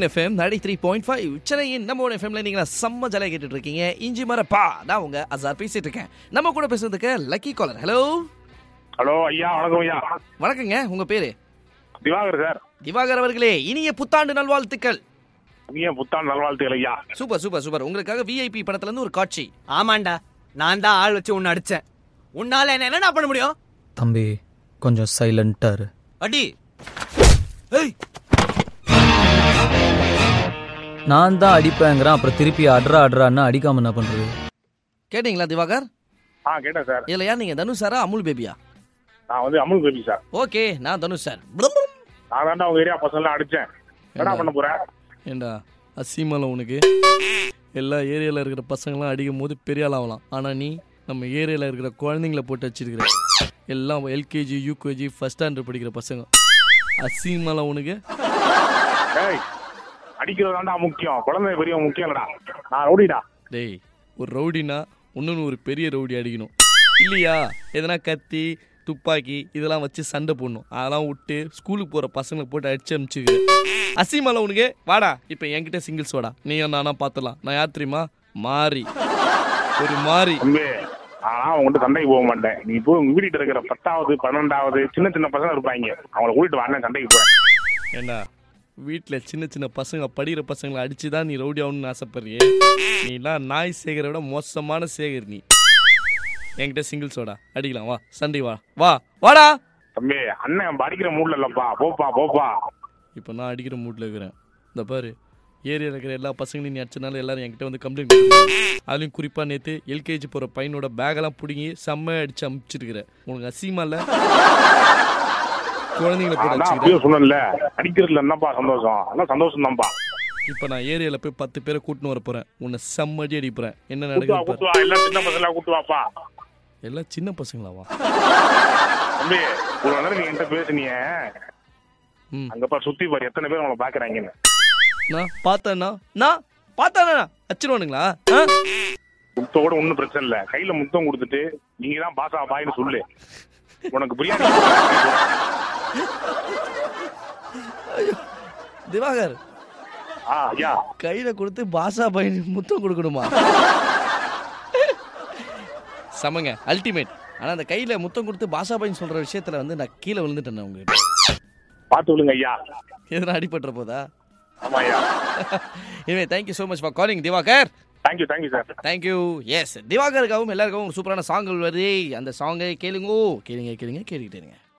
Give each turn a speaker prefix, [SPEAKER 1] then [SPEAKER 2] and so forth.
[SPEAKER 1] FM 93.5 சென்னையின் நம்ம எஃப்எம்ல நீங்க செம்ம ஜாலியா கேட்டுட்டு இருக்கீங்க. இஞ்சி மரப்பா நான் உங்க அசார் பேசிட்டு இருக்கேன். நம்ம கூட பேசுறதுக்கு லக்கி காலர். ஹலோ
[SPEAKER 2] ஹலோ ஐயா, வணக்கம் ஐயா.
[SPEAKER 1] வணக்கங்க. உங்க பேரு?
[SPEAKER 2] திவாகர் சார்.
[SPEAKER 1] திவாகர் அவர்களே, இனிய புத்தாண்டு நல்வாழ்த்துக்கள்.
[SPEAKER 2] இனிய புத்தாண்டு நல்வாழ்த்துக்கள் ஐயா.
[SPEAKER 1] Super super super. உங்களுக்காக விஐபி படத்துல இருந்து ஒரு காட்சி.
[SPEAKER 3] ஆமாண்டா, நான் தான் ஆள் வச்சு உன்னை அடிச்சேன். உன்னால என்ன பண்ண முடியும்?
[SPEAKER 4] தம்பி கொஞ்சம் சைலண்டா இரு.
[SPEAKER 3] அடி. ஏய்,
[SPEAKER 4] நான் தான் அடிப்பேங்கிறேன், அப்புறம் திருப்பி அட்ரான்னு அடிக்காம என்ன பண்றது?
[SPEAKER 1] கேட்டீங்களா திவாகர்?
[SPEAKER 2] கேட்டேன் சார்.
[SPEAKER 1] இதுல யார் நீங்க? தனுஷ் சாரா அமுல் பேபியா?
[SPEAKER 2] நான் வந்து அமுல் பேபி சார்.
[SPEAKER 1] ஓகே, நான் தனுஷ் சார்.
[SPEAKER 2] நான் தாண்டா உங்க ஏரியா பசங்க அடிச்சேன். என்ன பண்ண போறேன்?
[SPEAKER 1] ஏண்டா அசிமல உனக்கு எல்லா ஏரியால இருக்கிற பசங்களாம் அடிக்கும் போது பெரிய ஆள் ஆகலாம். ஆனா நீ நம்ம ஏரியால இருக்கிற குழந்தைங்கள போட்டு வச்சிருக்கிற. எல்லாம் எல்கேஜி யூகேஜி ஃபர்ஸ்ட் ஸ்டாண்டர்ட் படிக்கிற பசங்க. அசிமல உனக்கு.
[SPEAKER 2] ஏய், அடிக்கிறதாண்டா முக்கியம், குழந்தை பெரிய முக்கியம் இல்லடா. நான் ரவுடிடா.
[SPEAKER 1] டேய், ஒரு ரவுடினா இன்னொன்று ஒரு பெரிய ரவுடி அடிக்கணும் இல்லையா? எதனா கத்தி துப்பாக்கி இதெல்லாம் வச்சு சண்டை போடணும். அதெல்லாம் விட்டு ஸ்கூலுக்கு போகிற பசங்களை போட்டு அடிச்சு அனுப்பிச்சுக்கிறேன். அசிமல உனக்கு. வாடா இப்போ என்கிட்ட சிங்கிள்ஸ் வாடா. நீயும் நானா பார்த்துலாம். நான் யார் தெரியுமா? மாறி. ஒரு மாறி.
[SPEAKER 2] ஆனா உங்கள்கிட்ட சண்டைக்கு போக மாட்டேன். நீ போய் உங்க வீட்டுல இருக்கிற 10வது 12வது சின்ன சின்ன பசங்க இருப்பாங்க, அவங்கள கூட்டிட்டு வாங்க, சண்டைக்கு போறேன்.
[SPEAKER 1] ஏண்டா வீட்டில் சின்ன சின்ன பசங்க படிக்கிற பசங்களை அடிச்சு தான் நீ ரவுடி ஆகணும்னு ஆசைப்படுறியே? நீலாம் நாய் சேகரை விட மோசமான சேகர் நீ. என்கிட்ட சிங்கிள்ஸ் வாடா, அடிக்கலாம். வா சண்டை, வா வா வாடா.
[SPEAKER 2] தம்பி, அண்ணன் அடிக்கிற மூட்ல இல்லப்பா. போப்பா போப்பா.
[SPEAKER 1] இப்போ நான் அடிக்கிற மூட்டில் இருக்கிறேன். இந்த பாரு, ஏரியாவில் இருக்கிற எல்லா பசங்களையும் நீ அடிச்சனால எல்லாரும் என்கிட்ட வந்து கம்ப்ளைண்ட் கொடுத்துருக்காங்க. அதுலேயும் குறிப்பாக நேற்று எல்கேஜி போகிற பையனோட பேகெல்லாம் பிடிங்கி செம்ம அடிச்சு அமுச்சிருக்கிறேன். உனக்கு அசிமா இல்லை? குழந்தைங்களை போட்டு
[SPEAKER 2] சொன்னல, அடிக்கிறதுல என்னப்பா சந்தோஷம்? எல்லாம் சந்தோஷம் தான்ப்பா.
[SPEAKER 1] இப்போ நான் ஏரியாவில் போய் 10 பேரை கூட்டின்னு வர போகிறேன். உன்னை செம்மடி அடி போகிறேன். என்ன நடக்குது?
[SPEAKER 2] எல்லாம் சின்ன பசங்களா கூட்டுவாப்பா.
[SPEAKER 1] எல்லாம் சின்ன பசங்களாவா?
[SPEAKER 2] தம்பி, ஒரு நேரம் நீ என்கிட்ட பேசுனீங்க, அங்கப்பா சுத்தி பாரு எத்தனை பேர் உங்களை பாக்குறாங்கன்னு.
[SPEAKER 1] நான் பார்த்தேன்னா அச்சிருவானுங்களா?
[SPEAKER 2] முத்த கூட ஒன்னும் பிரச்சனை இல்ல. கையில முத்தம் கொடுத்துட்டு நீங்க தான் பாசா பாயின்னு சொல்லு. உனக்கு பிரியாணி.
[SPEAKER 1] திவாகர்,
[SPEAKER 2] ஐயா
[SPEAKER 1] கையில கொடுத்து பாசா பையன் முத்தம் கொடுக்கணுமா? சமங்க, அல்டிமேட். ஆனா அந்த கையில முத்தம் கொடுத்து பாசா பையன் சொல்ற விஷயத்துல வந்து நான் கீழே விழுந்துட்டேன். உங்களுக்கு
[SPEAKER 2] பார்த்து விழுங்க ஐயா.
[SPEAKER 1] எதுனா அடிபட்டுற போதா?
[SPEAKER 2] ஆமா ஐயா.
[SPEAKER 1] எனவே thank you so much for calling Diwakar.
[SPEAKER 2] Thank you sir.
[SPEAKER 1] Thank you. Yes, திவாகருக்காகவும் எல்லாருக்காகவும் சூப்பரான சாங்குகள் வருது. அந்த சாங்கை கேளுங்க கேட்டுட்டே இருங்க.